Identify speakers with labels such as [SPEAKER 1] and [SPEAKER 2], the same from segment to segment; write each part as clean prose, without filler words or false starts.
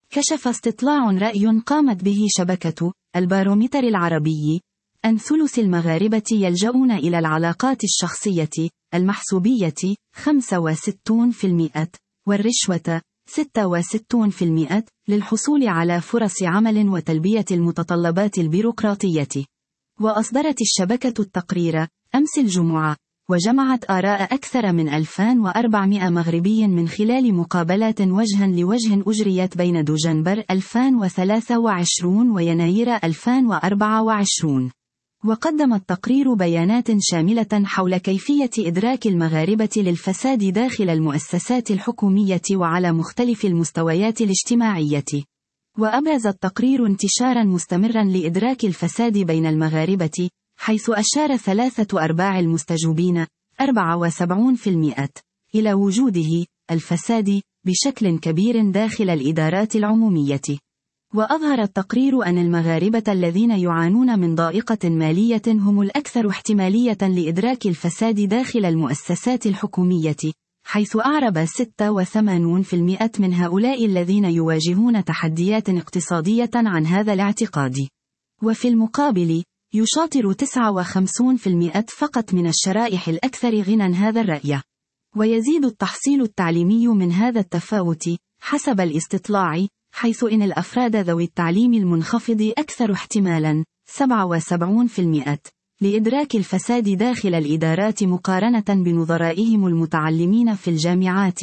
[SPEAKER 1] كشف استطلاع رأي قامت به شبكة البارومتر العربي أن ثلث المغاربة يلجؤون إلى العلاقات الشخصية المحسوبية 65%، والرشوة 66%، للحصول على فرص عمل وتلبية المتطلبات البيروقراطية. وأصدرت الشبكة التقرير أمس الجمعة، وجمعت آراء أكثر من 2400 مغربي من خلال مقابلات وجها لوجه أجريت بين دجنبر 2023 ويناير 2024. وقدم التقرير بيانات شاملة حول كيفية إدراك المغاربة للفساد داخل المؤسسات الحكومية وعلى مختلف المستويات الاجتماعية. وأبرز التقرير انتشارا مستمرا لإدراك الفساد بين المغاربة، حيث أشار 3/4 المستجوبين 74% إلى وجوده الفساد بشكل كبير داخل الإدارات العمومية. وأظهر التقرير أن المغاربة الذين يعانون من ضائقة مالية هم الأكثر احتمالية لإدراك الفساد داخل المؤسسات الحكومية، حيث أعرب 86% من هؤلاء الذين يواجهون تحديات اقتصادية عن هذا الاعتقاد. وفي المقابل، يشاطر 59% فقط من الشرائح الأكثر غنى هذا الرأي. ويزيد التحصيل التعليمي من هذا التفاوت حسب الاستطلاع، حيث إن الأفراد ذوي التعليم المنخفض أكثر احتمالاً 77% لإدراك الفساد داخل الإدارات مقارنة بنظرائهم المتعلمين في الجامعات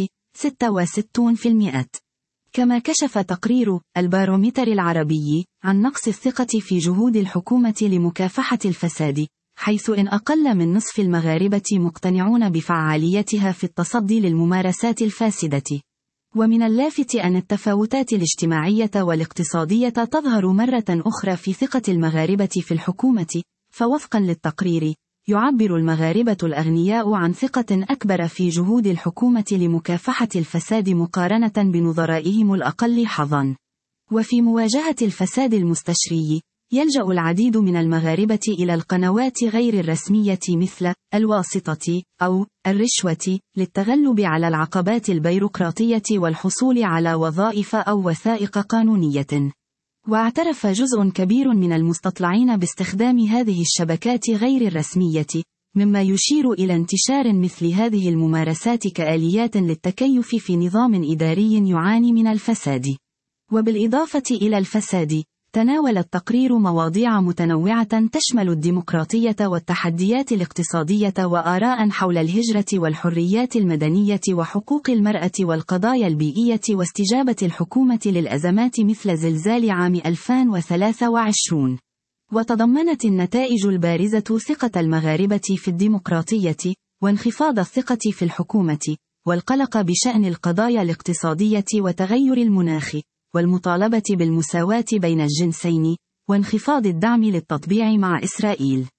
[SPEAKER 1] 66%. كما كشف تقرير البارومتر العربي عن نقص الثقة في جهود الحكومة لمكافحة الفساد، حيث إن أقل من نصف المغاربة مقتنعون بفعاليتها في التصدي للممارسات الفاسدة. ومن اللافت أن التفاوتات الاجتماعية والاقتصادية تظهر مرة أخرى في ثقة المغاربة في الحكومة، فوفقا للتقرير، يعبر المغاربة الأغنياء عن ثقة أكبر في جهود الحكومة لمكافحة الفساد مقارنة بنظرائهم الأقل حظاً. وفي مواجهة الفساد المستشري، يلجأ العديد من المغاربة إلى القنوات غير الرسمية مثل الواسطة أو الرشوة للتغلب على العقبات البيروقراطية والحصول على وظائف أو وثائق قانونية. واعترف جزء كبير من المستطلعين باستخدام هذه الشبكات غير الرسمية، مما يشير إلى انتشار مثل هذه الممارسات كآليات للتكيف في نظام إداري يعاني من الفساد. وبالإضافة إلى الفساد، تناول التقرير مواضيع متنوعة تشمل الديمقراطية والتحديات الاقتصادية وآراء حول الهجرة والحريات المدنية وحقوق المرأة والقضايا البيئية واستجابة الحكومة للأزمات مثل زلزال عام 2023. وتضمنت النتائج البارزة ثقة المغاربة في الديمقراطية، وانخفاض الثقة في الحكومة، والقلق بشأن القضايا الاقتصادية وتغير المناخ، والمطالبة بالمساواة بين الجنسين، وانخفاض الدعم للتطبيع مع إسرائيل.